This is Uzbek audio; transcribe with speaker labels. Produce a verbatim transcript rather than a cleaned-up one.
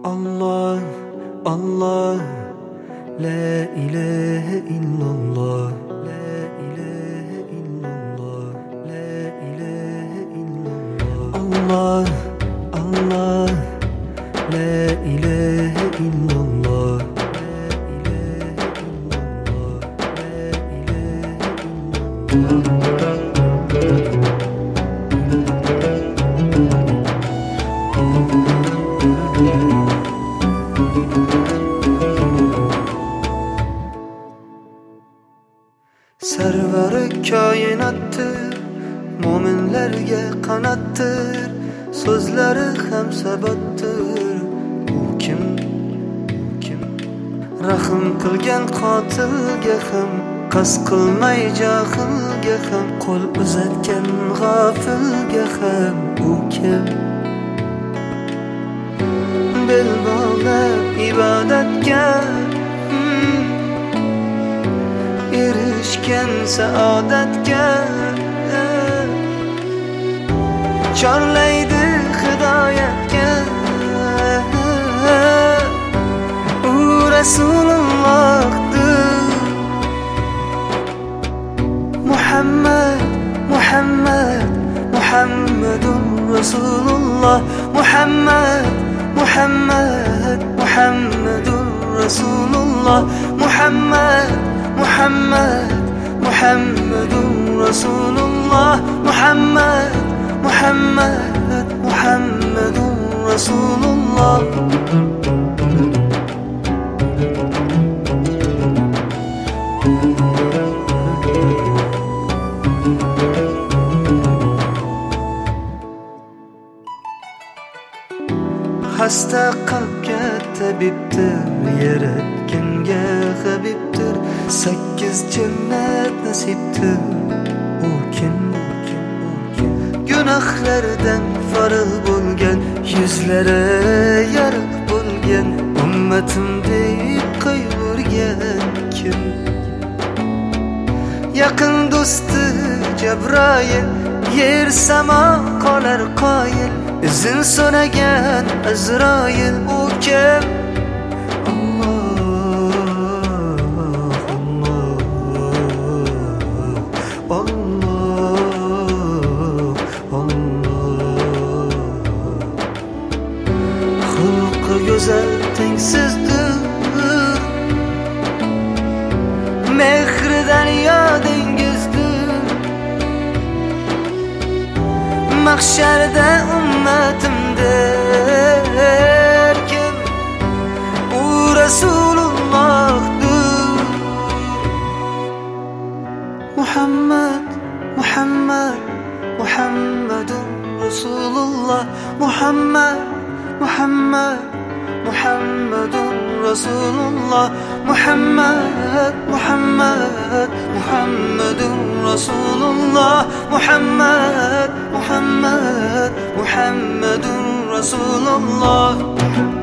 Speaker 1: Allah, Allah, la ilahe illallah, la ilahe illallah, la ilahe illallah. Allah, Allah, la ilahe illallah, la ilahe illallah, la ilahe illallah. Sarvari koinotdir, mo'minlarga qanotdir, so'zlari ham sabotdir. U kim, u kim? Rahm qilgan qotilga ham, qasd qilmay johilga ham, qo'l uzatgan g'ofilga ham. U kim? Bel bog'lab ibodatga erishgan saodatga chorlaydi hidoyatga. U Rasulullohdir. Muhammad, Muhammad, Muhammadur Rasululloh. Muhammad, Muhammad, Muhammadur Rasululloh. Muhammad, Muhammad, Muhammadur Rasululloh. Muhammad, Muhammad, Muhammadur Rasululloh. Hasta qalbga tabibdir, yaratganga habibdir, sakkiz jannat nasibdir. U kim, u kim, u kim? Gunohlardan farigʼ bo'lgan, yuzlari yorug' bo'lgan, ummatim deb qo'yurgan kim? Yaqin do'sti Jabroil, yer samo qolar qoyil, izin so'ragan Azroil. U kim? Go'zal tengsizdir, mehri daryo dengizdir. Mahsharda ummatimdir kim? U Rasulullohdir. Muhammad, Muhammad, Muhammadur Rasululloh. Muhammad, Muhammad, Muhammadur Rasululloh. Muhammad, Muhammad, Muhammadur Rasululloh. Muhammad, Muhammad, Muhammadur Rasululloh.